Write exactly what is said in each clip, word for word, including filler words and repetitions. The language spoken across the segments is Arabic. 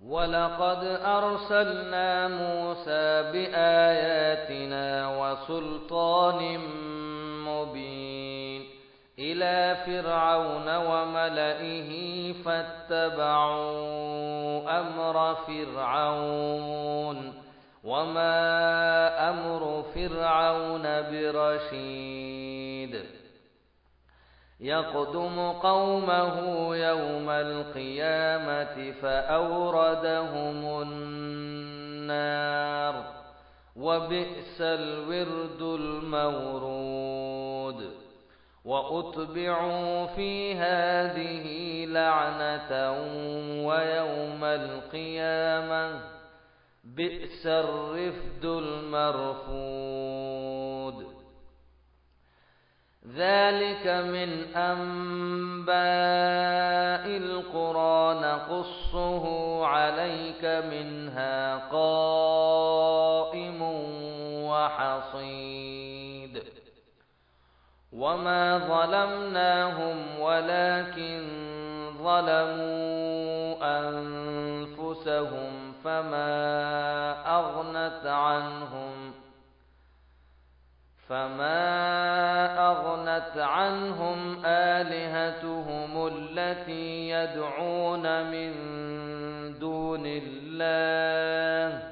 ولقد أرسلنا موسى بآياتنا وسلطان مبين إلى فرعون وملئه فاتبعوا أمر فرعون وما أمر فرعون برشيد يقدم قومه يوم القيامة فأوردهم النار وبئس الورد المورود وأتبعوا في هذه لعنة ويوم القيامة بئس الرفد المرفود ذلك من أنباء القرى نقصه عليك منها قائم وحصيد وما ظلمناهم ولكن ظلموا أنفسهم فما أغنت عنهم فما أغنت عنهم آلهتهم التي يدعون من دون الله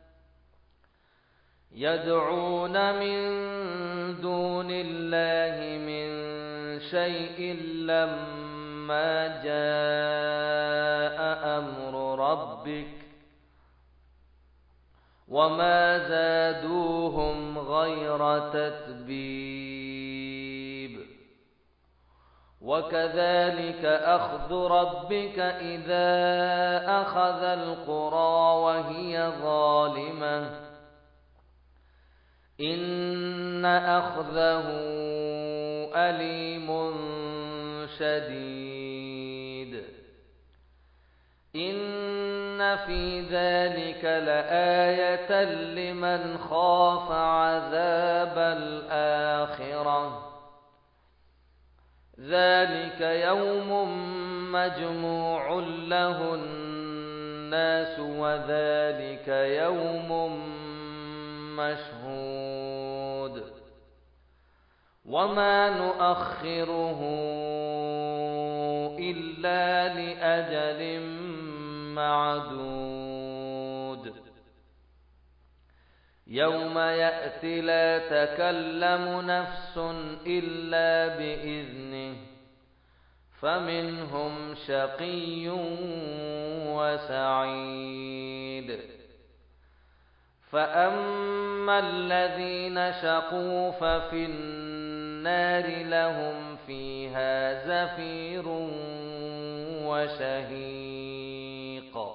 يدعون من دون الله من شيء لما جاء أمر ربك وما زادوهم غير تتبيب وكذلك أخذ ربك إذا أخذ القرى وهي ظالمة إن أخذه أليم شديد إن في ذلك لآية لمن خاف عذاب الآخرة ذلك يوم مجموع له الناس وذلك يوم مشهود وما نؤخره إلا لأجل معدود يوم يأتي لا تكلم نفس إلا بإذنه فمنهم شقي وسعيد فأما الذين شقوا ففي النار لهم فيها زفير وشهيق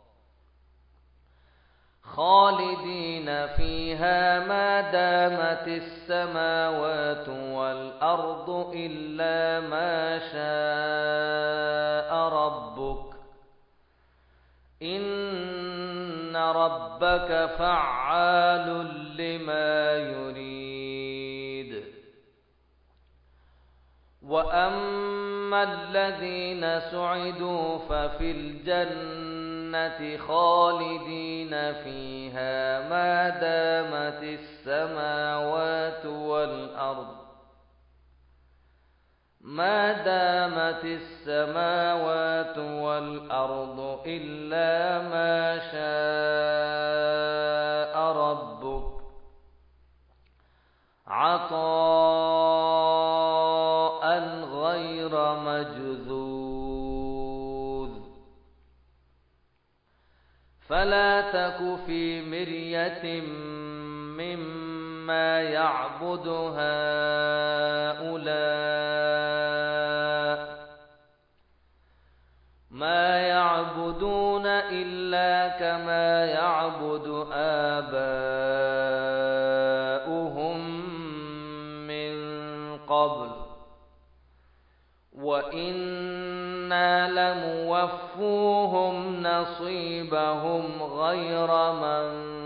خالدين فيها ما دامت السماوات والأرض إلا ما شاء ربك إن ربك فعال لما يريد وأما الذين سعدوا ففي الجنة خالدين فيها ما دامت السماوات والأرض ما دامت السماوات والأرض إلا ما شاء ربك عطاء غير مجذوذ فلا تك في مرية مما يعبد هؤلاء ما يعبدون إلا كما يعبد آباؤهم من قبل وإنا لموفوهم نصيبهم غير منقوص